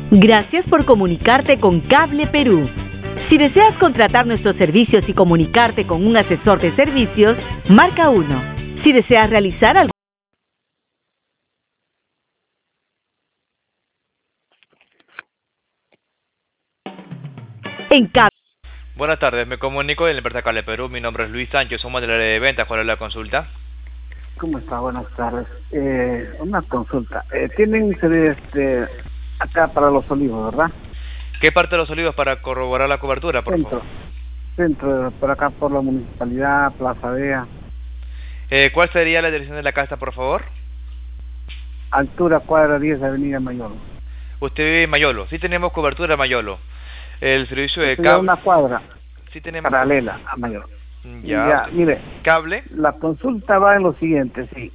Gracias por comunicarte con Cable Perú. Si deseas contratar nuestros servicios y comunicarte con un asesor de servicios, marca 1. Si deseas realizar algo en Cable. Buenas tardes, me comunico de la empresa Cable Perú. Mi nombre es Luis Sánchez, somos del área de ventas. ¿Cuál es la consulta? ¿Cómo está? Buenas tardes. Una consulta. Tienen acá para Los Olivos, ¿verdad? ¿Qué parte de Los Olivos para corroborar la cobertura, por favor? Centro, por acá por la municipalidad, Plaza Vea. ¿Cuál sería la dirección de la casa, por favor? Altura cuadra 10 de Avenida Mayolo. Usted vive en Mayolo. Sí tenemos cobertura en Mayolo. El servicio de Estoy a una cuadra sí tenemos paralela a Mayolo. Ya, mire. ¿Cable? La consulta va en lo siguiente, sí.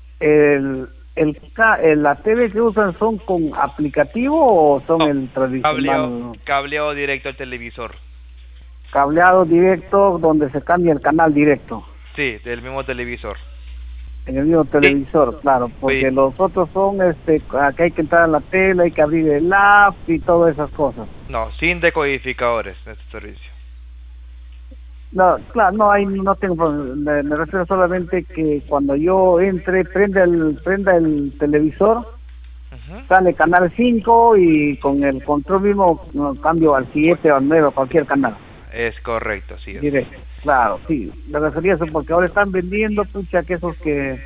¿La TV que usan son con aplicativo o son el tradicional? Cableado directo al televisor. Cableado directo donde se cambia el canal directo. Sí, del mismo televisor. En el mismo televisor, claro, porque los otros son que hay que entrar a la tele, hay que abrir el app y todas esas cosas. No, sin decodificadores en este servicio. No, claro, no tengo problema. Me refiero solamente que cuando yo entre, prenda el televisor, sale canal 5 y con el control mismo cambio al 7 o al 9 o cualquier canal. Es correcto, sí. Directo, claro, sí. Me refería a eso porque ahora están vendiendo, que esos que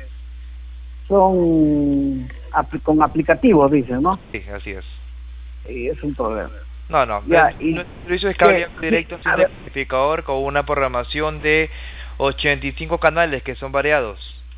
son con aplicativos, dicen, ¿no? Sí, así es. Y es un problema. No. Ya, nuestro servicio es cableado directo sin decodificador con una programación de 85 canales que son variados.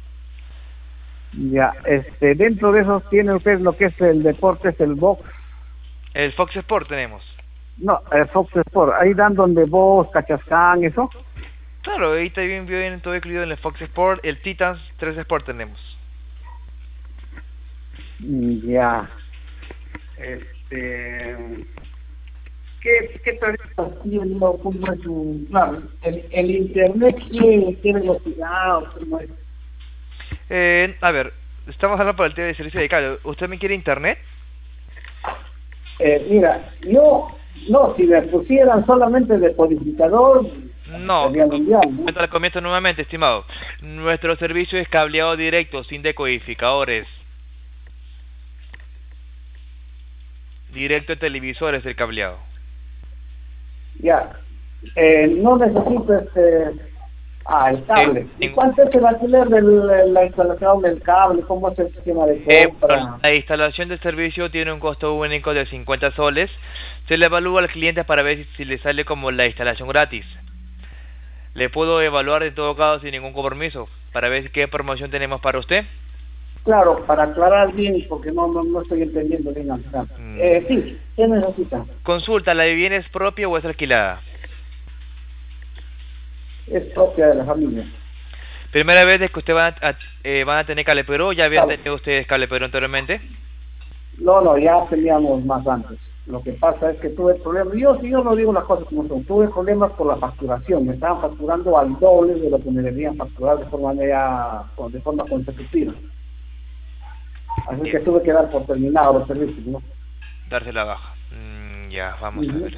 Ya, dentro de esos tiene usted lo que es el deporte, es el box. El Fox Sport tenemos. No, el Fox Sport, ahí dan donde vos, Cachascán, eso. Claro, ahí también viene todo incluido en el Fox Sport, el Titans 3 Sport tenemos. Ya. ¿Qué tarifas tiene o cómo es su... Claro, el internet tiene velocidad o cómo es? A ver, estamos hablando por el tema de servicio de cable. ¿Usted me quiere internet? Mira, no, si me pusieran solamente decodificador, no, sería mundial, ¿no? Al comienzo nuevamente, estimado. Nuestro servicio es cableado directo, sin decodificadores. Directo en televisores el cableado. Ya. No necesito el cable. ¿Y cuánto es el alquiler de la instalación del cable? ¿Cómo es el sistema de compra? La instalación del servicio tiene un costo único de 50 soles. Se le evalúa al cliente para ver si le sale como la instalación gratis. Le puedo evaluar en todo caso sin ningún compromiso para ver qué promoción tenemos para usted. Claro, para aclarar bien, porque no estoy entendiendo bien al final. Sí, ¿qué necesita? Consulta, ¿la vivienda es propia o es alquilada? Es propia de la familia. ¿Primera vez que usted van a tener Cable Perú? ¿Ya habían tenido ustedes Cable Perú anteriormente? No, ya teníamos más antes. Lo que pasa es que tuve problemas. Yo no digo las cosas como son. Tuve problemas por la facturación. Me estaban facturando al doble de lo que me debían facturar de forma consecutiva. Así que tuve que dar por terminado los servicios, ¿no? Darse la baja. Ya, vamos a ver.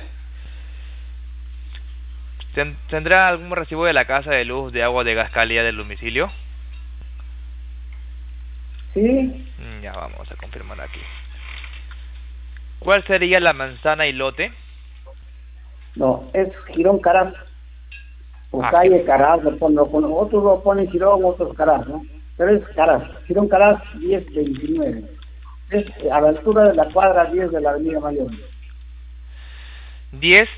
¿Tendrá algún recibo de la casa de luz, de agua, de gas cálida del domicilio? Sí. Ya, vamos a confirmar aquí. ¿Cuál sería la manzana y lote? No, es Girón Caraz. O calle Caraz, otros lo ponen Girón, otros Caraz, ¿no? Pero es Caraz, Girón Caraz 1029. Es a la altura de la cuadra 10 de la Avenida Mayor. 10.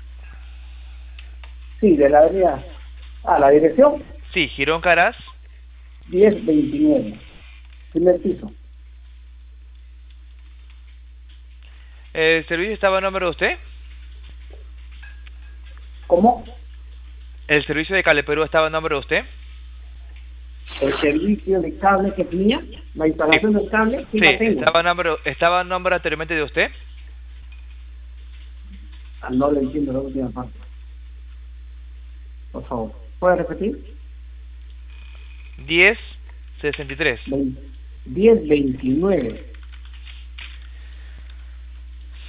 Sí, de la avenida. ¿La dirección? Sí, Girón Caraz 1029. Primer piso. ¿El servicio estaba a nombre de usted? ¿Cómo? ¿El servicio de Cable Perú estaba a nombre de usted? El servicio de cable que tenía, la instalación del cable, sí, estaba a nombre anteriormente de usted. No le entiendo la última parte. Por favor, ¿puede repetir? 1063. 1029.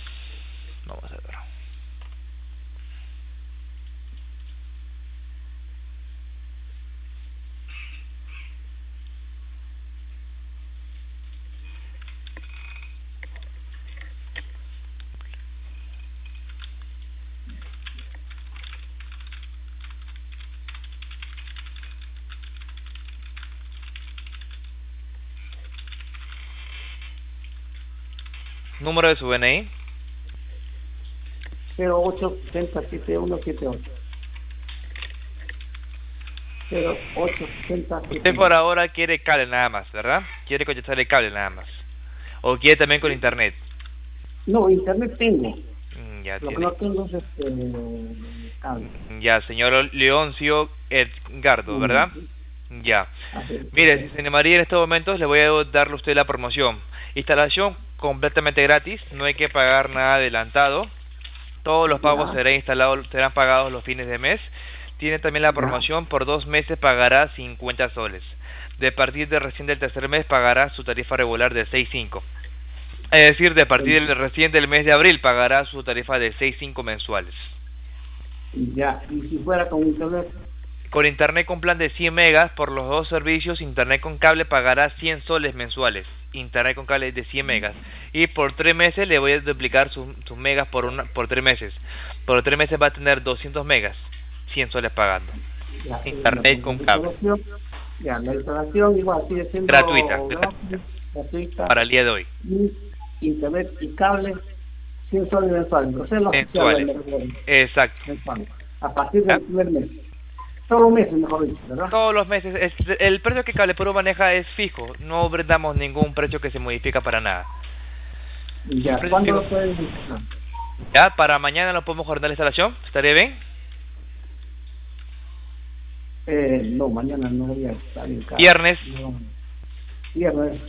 Número de su DNI. 08607178. 08607178. Usted por ahora quiere cable nada más, ¿verdad? Quiere conectar el cable nada más. ¿O quiere también con internet? No, internet tengo. Ya Lo que tiene. no tengo es cable. Ya, señor Leoncio Edgardo, ¿verdad? Ya. Mire, señor María, en estos momentos le voy a darle a usted la promoción. Instalación completamente gratis, no hay que pagar nada adelantado. Todos los pagos serán pagados los fines de mes. Tiene también la promoción, por 2 meses pagará 50 soles. De partir de recién del tercer mes pagará su tarifa regular de 6.5. Es decir, de partir del recién del mes de abril pagará su tarifa de 6.5 mensuales. Ya, y si fuera con internet. Con internet con plan de 100 megas por los 2 servicios, internet con cable pagará 100 soles mensuales. Internet con cable de 100 megas. Y por 3 meses le voy a duplicar sus megas por 3 meses. Por 3 meses va a tener 200 megas, 100 soles pagando. Ya, internet con cable. Ya, la instalación igual sigue siendo gratuita para el día de hoy. Internet y cable 100 soles mensuales. Mensuales. Exacto. Mensuales. A partir del primer mes. Todos los meses, mejor dicho, ¿verdad? Todos los meses. El precio que Cable Perú maneja es fijo. No brindamos ningún precio que se modifica para nada. Ya, ¿cuándo lo pueden instalar? Ya, para mañana lo podemos coordinar la instalación. ¿Estaría bien? No, mañana no voy a estar en casa. Viernes. No. Viernes.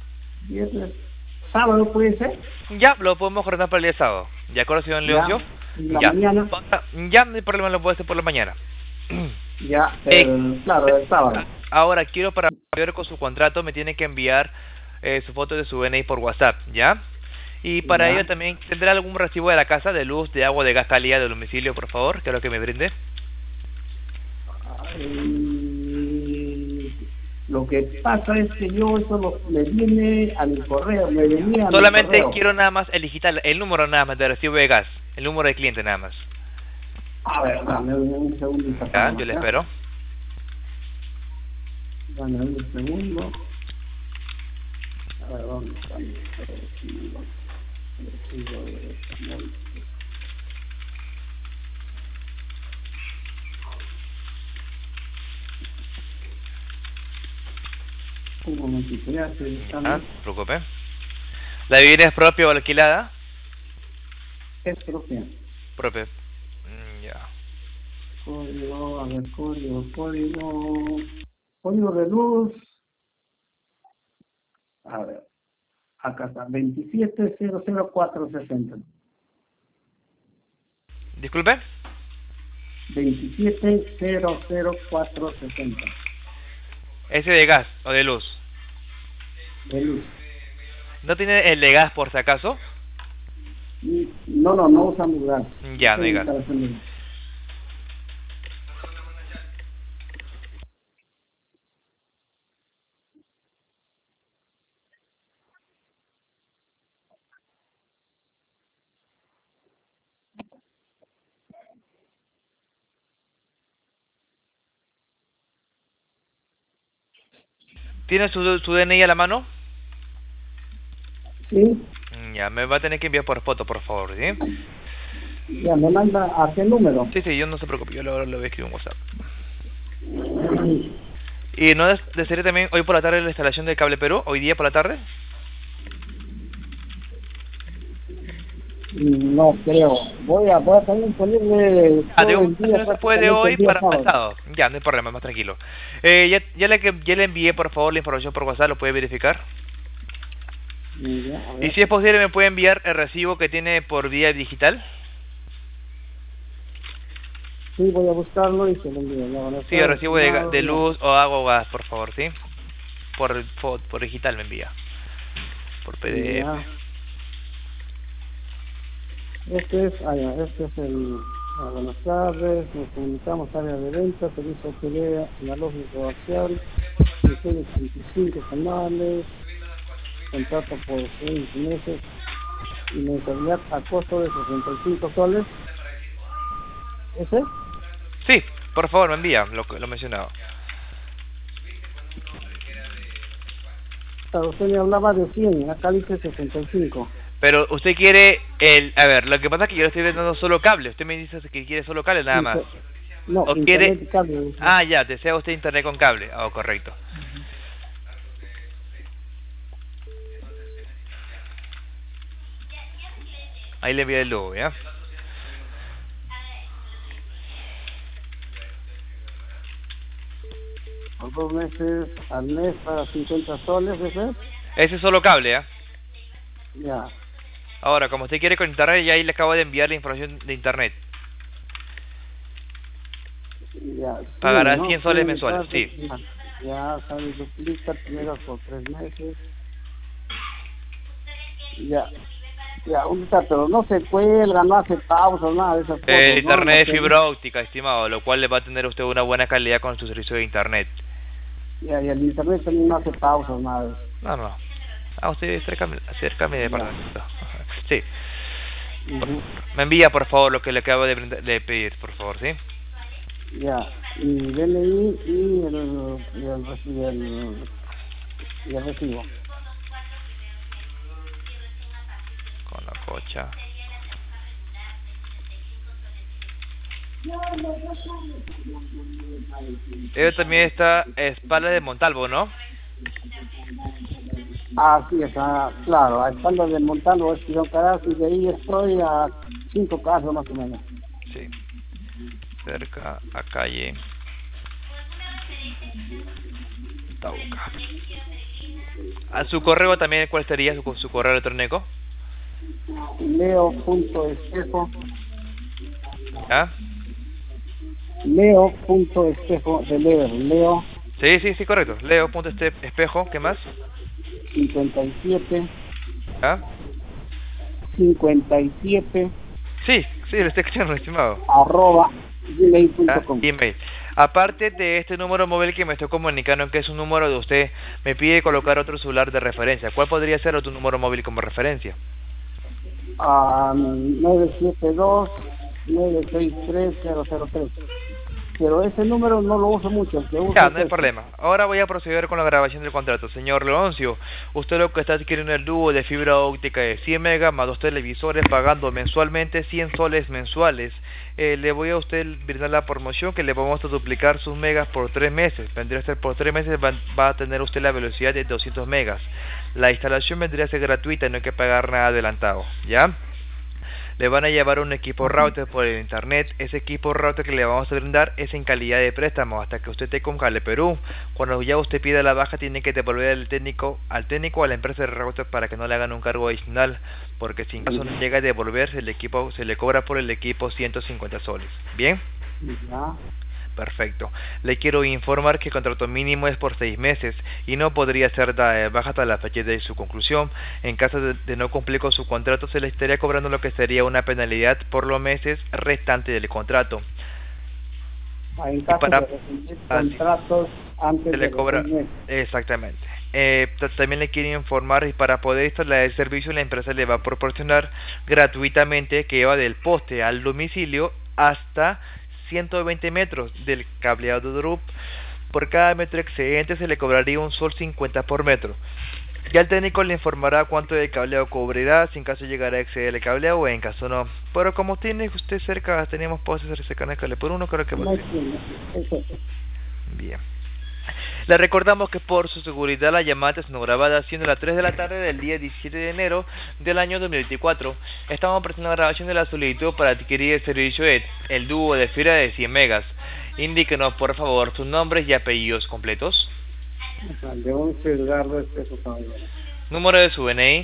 ¿Sábado puede ser? Ya, lo podemos coordinar para el día sábado. ¿De acuerdo, señor Leoncio? Ya. Mañana. Ya, no hay problema, lo puedo hacer por la mañana. Ya, claro, el sábado. Ahora, quiero para ver con su contrato, me tiene que enviar su foto de su DNI por WhatsApp, ¿ya? Y para ello también, ¿tendrá algún recibo de la casa, de luz, de agua, de gas, calidad, del domicilio, por favor? Que es lo que me brinde. Lo que pasa es que yo eso me viene a mi correo, me venía a solamente mi correo. Quiero nada más el digital, el número nada más de recibo de gas, el número de cliente nada más. A ver, dame un segundo. Ya, yo le espero. Dame un segundo. A ver, ¿dónde está mi recibo? Un momentito, ya estoy buscando. No se preocupe. ¿La vivienda es propia o alquilada? Es propia. Propia. Ya. Código, a ver, código de luz. A ver, acá está, 2700460. ¿Disculpe? 2700460. ¿Ese de gas o de luz? De luz. ¿No tiene el de gas por si acaso? No usamos gas. Ya, no hay gas. ¿Tiene su DNI a la mano? Sí. Ya, me va a tener que enviar por foto, por favor, ¿sí? Ya, me manda a qué número. Sí, yo no se preocupe, yo le voy a escribir un WhatsApp. ¿Y no desearía también hoy por la tarde la instalación de Cable Perú? ¿Hoy día por la tarde? No creo. Voy a también ponerle de un día, no se puede hoy para pasado. Ya, no hay problema, más tranquilo. Ya le envié por favor la información por WhatsApp, ¿lo puede verificar? Y si es posible me puede enviar el recibo que tiene por vía digital. Sí, voy a buscarlo y se lo envío. Sí, el recibo de luz o agua o gas, por favor, ¿sí? Por digital me envía. Por PDF. Ya. Este es el... buenas tardes, nos comunicamos área de venta, servicio de analógico coaxial, 25 canales, contrato por 6 meses y mensualidad a costo de 65 soles. ¿Ese? Sí, por favor, me envía lo mencionado. Claro, usted me hablaba de 100, acá dice 65. Pero usted quiere el... A ver, lo que pasa es que yo le estoy vendiendo solo cable. Usted me dice que quiere solo cable nada más. No, ¿O internet quiere...? y cable. Ah, ya, desea usted internet con cable. Oh, correcto. Ahí le envié el logo, ¿ya? Por 2 meses al mes para 50 soles, ¿ese? Ese es solo cable, ¿ya? Ya. Ahora, como usted quiere con internet, ya ahí le acabo de enviar la información de internet. Ya. Pagará Sí, 100 soles mensuales, sí. Ya, sale, duplica, primero por 3 meses. Ya. Ya, pero no se cuelga, no hace pausas, nada de esas cosas. El internet ¿no? de fibra óptica, estimado, lo cual le va a tener usted una buena calidad con su servicio de internet. Ya, y el internet también no hace pausas, nada de eso. No. Ah, usted acércame de departamento. Sí. Me envía, por favor, lo que le acabo de pedir, por favor, ¿sí? Ya, y DNI y el recibo. Con la cocha. Ello también está espalda de Montalvo, ¿no? Ah, sí, claro, a espaldas de Montalvo, Espirón Caraz, y de ahí estoy a 5 casas más o menos. Sí. Cerca a calle Tauca. ¿A su correo también cuál sería su correo electrónico? Leo.espejo. ¿Ah? Leo.espejo de leer, Leo. Sí, correcto. Leo.espejo, ¿qué más? 57. ¿Ah? 57. Sí, lo estoy escuchando, estimado. @gmail.com. Email. Aparte de este número móvil que me estoy comunicando, que es un número de usted, me pide colocar otro celular de referencia. ¿Cuál podría ser otro número móvil como referencia? 972-963-003. Pero ese número no lo uso mucho. El que uso Ya, no hay problema. Ahora voy a proceder con la grabación del contrato. Señor Leoncio, usted lo que está adquiriendo el dúo de fibra óptica de 100 megas más 2 televisores pagando mensualmente 100 soles mensuales. Le voy a usted brindar la promoción que le vamos a duplicar sus megas por 3 meses. Vendría a ser por 3 meses, va a tener usted la velocidad de 200 megas. La instalación vendría a ser gratuita y no hay que pagar nada adelantado, ¿ya? Le van a llevar un equipo router por el internet. Ese equipo router que le vamos a brindar es en calidad de préstamo hasta que usted esté con Cable Perú. Cuando ya usted pida la baja, tiene que devolver al técnico o a la empresa de router para que no le hagan un cargo adicional, porque si en caso no llega a devolverse el equipo, se le cobra por el equipo 150 soles. ¿Bien? Ya. Perfecto. Le quiero informar que el contrato mínimo es por 6 meses y no podría ser baja hasta la fecha de su conclusión. En caso de no cumplir con su contrato, se le estaría cobrando lo que sería una penalidad por los meses restantes del contrato. En caso de rescindir contratos antes se le de cobra, 6 meses. exactamente. También le quiero informar, y para poder instalar el servicio, la empresa le va a proporcionar gratuitamente que va del poste al domicilio hasta 120 metros del cableado de DRUP. Por cada metro excedente se le cobraría un sol 50 por metro. Ya el técnico le informará cuánto de cableado cubrirá, si en caso llegara a exceder el cableado o en caso no. Pero como tiene usted cerca, tenemos postes cercanos al cable por uno, creo que va a ser. Bien. Le recordamos que por su seguridad la llamada es no grabada, siendo las 3 de la tarde del día 17 de enero del año 2024. Estamos presentando la grabación de la solicitud para adquirir el servicio de el dúo de fibra de 100 megas. Indíquenos por favor sus nombres y apellidos completos. Leoncio Edgardo Espejo Caballero. Número de su DNI.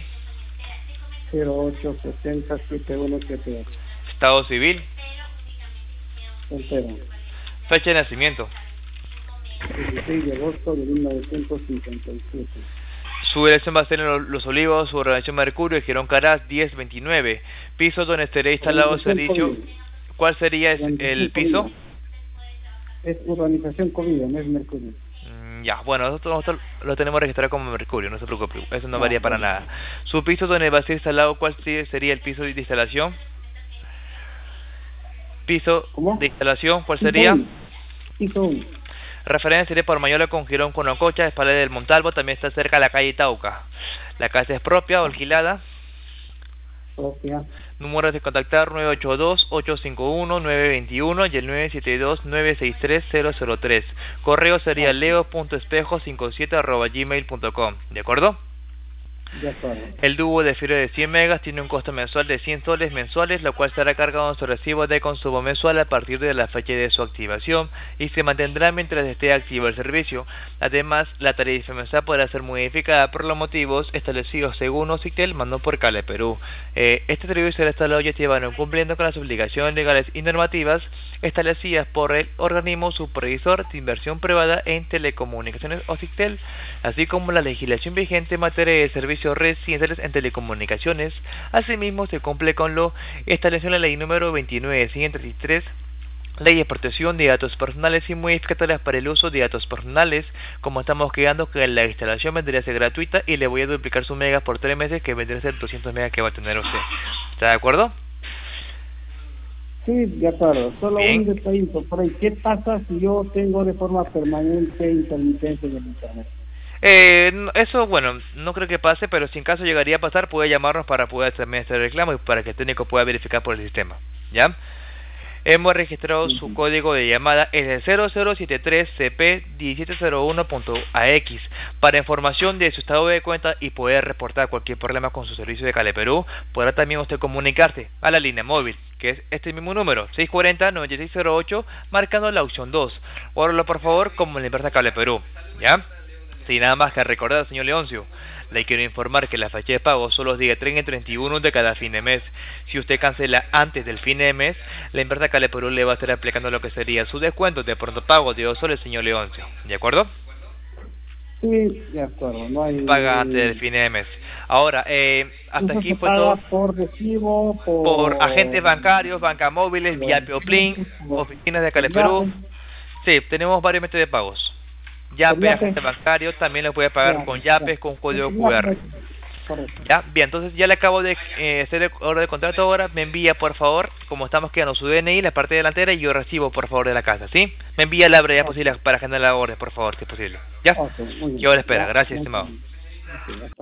08607178. Estado civil. Soltero. Fecha de nacimiento. 16 de agosto de 1957. Su dirección va a ser en Los Olivos, su organización Mercurio, Girón Caraz 1029. Piso donde estará instalado el servicio. ¿Cuál sería el piso? Es urbanización Comida, no es Mercurio. Ya, bueno, nosotros lo tenemos registrado como Mercurio, no se preocupe, eso no varía para nada. Su piso donde va a ser instalado, ¿cuál sería el piso de instalación? Piso de instalación, ¿cuál sería? Piso 1. Referencia sería por Mayola con Girón con Ococha, espalda del Montalvo, también está cerca de la calle Tauca. La casa es propia o alquilada. Números de contactar 982-851-921 y el 972-963-003. Correo sería leo.espejo57@gmail.com. ¿De acuerdo? El dúo de fibra de 100 megas tiene un costo mensual de 100 soles mensuales, lo cual será cargado en su recibo de consumo mensual a partir de la fecha de su activación y se mantendrá mientras esté activo el servicio. Además, la tarifa mensual podrá ser modificada por los motivos establecidos según Occitel, mandó por Cable Perú. Este servicio será instalado y activado cumpliendo con las obligaciones legales y normativas establecidas por el organismo supervisor de inversión privada en telecomunicaciones Occitel, así como la legislación vigente en materia de servicios residenciales en telecomunicaciones. Asimismo, se cumple con lo establecido en la ley número 29.133, Ley de Protección de Datos Personales y modificatorias para el uso de datos personales. Como estamos quedando que la instalación vendría a ser gratuita y le voy a duplicar su megas por 3 meses, que vendría a ser 200 megas que va a tener usted. ¿Está de acuerdo? Sí, de acuerdo. Solo Bien. un detallito por ahí. ¿Qué pasa si yo tengo de forma permanente intermitencia en el internet? Eso, bueno, no creo que pase, pero si en caso llegaría a pasar, puede llamarnos para poder también hacer reclamo y para que el técnico pueda verificar por el sistema. ¿Ya? Hemos registrado su código de llamada, es el 0073CP1701.AX. Para información de su estado de cuenta y poder reportar cualquier problema con su servicio de Cable Perú, podrá también usted comunicarse a la línea móvil, que es este mismo número, 640-9608, marcando la opción 2. Óralo por favor como la empresa Cable Perú. ¿Ya? Sin nada más que recordar, señor Leoncio, le quiero informar que la fecha de pago son los días 30 y 31 de cada fin de mes. Si usted cancela antes del fin de mes, la empresa Cable Perú le va a estar aplicando lo que sería su descuento de pronto pago de 2 soles, señor Leoncio. ¿De acuerdo? Sí, de acuerdo. No hay... Paga antes del fin de mes. Ahora, hasta aquí fue todo. Por recibo, por agentes bancarios, bancas móviles, vía Pioplin, oficinas de Cable Perú. Sí, tenemos varios métodos de pagos. Yape, agente bancario, también lo puede pagar con Yape, con código QR. Ya, bien, entonces ya le acabo de hacer el orden de contrato ahora. Me envía, por favor, como estamos quedando, su DNI, la parte delantera, y yo recibo, por favor, de la casa, ¿sí? Me envía la brevedad posible para generar la orden, por favor, si es posible. ¿Ya? Yo le espero. Gracias, estimado.